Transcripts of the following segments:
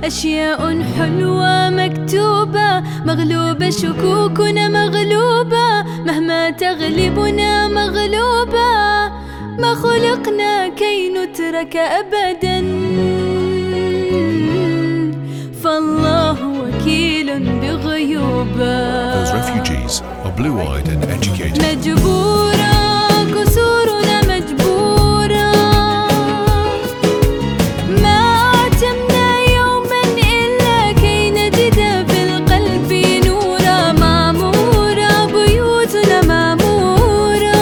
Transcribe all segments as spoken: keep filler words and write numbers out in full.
أشياء حلوة مكتوبة، مغلوبة شكوكنا مغلوبة، مهما تغلبنا مغلوبة، ما خلقنا كي نترك أبدا، فالله وكيل بغيوبه. Those refugees are blue-eyed and educated. مجبورة كسورنا مجبورة، ما عتمنا يوما إلا كي نجد في القلب نورا، معمورة بيوتنا معمورة،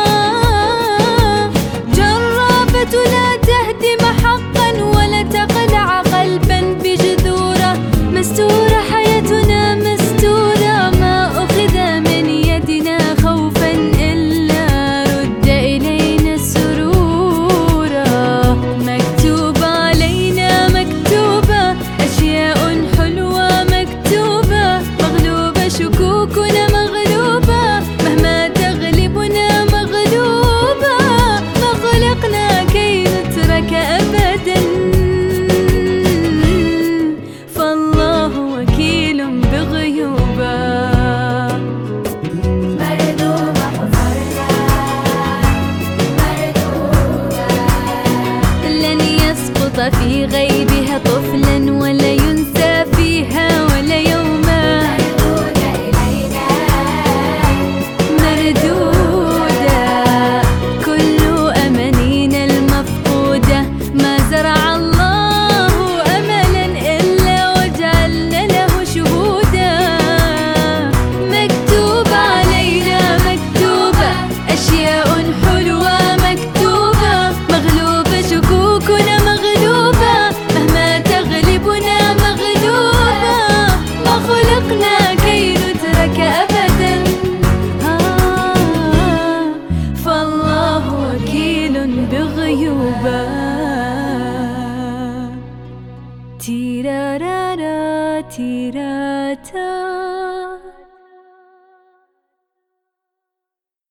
جرافة لا تهدم حقا ولا تقلع قلبا بجذورة، مستورة حياتنا مستورة، ما أخذ من يدنا خوفا إلا رد إلينا سرورا، مكتوبة علينا مكتوبة، أشياء حلوة مكتوبة، مغلوبة شكوكنا مغلوبة، مهما تغلبنا مغلوبة، ما خلقنا كي نترك أبدا، فالله وكيل بغيوبه. لن يسقط في غيبها طفلا ولا ينسى فيها ولا يوما، مردودة كل أمانينا المفقودة، ما زرع الله أملا إلا وجعلنا له شهودا، مكتوب علينا مكتوبة، أشياء حلوة مكتوبة، مغلوبة شكوكنا مغلوبة، مهما تغلبنا مغلوبة، ما خلقنا كي نترك أبدا، آه فالله وكيل بغيوبه.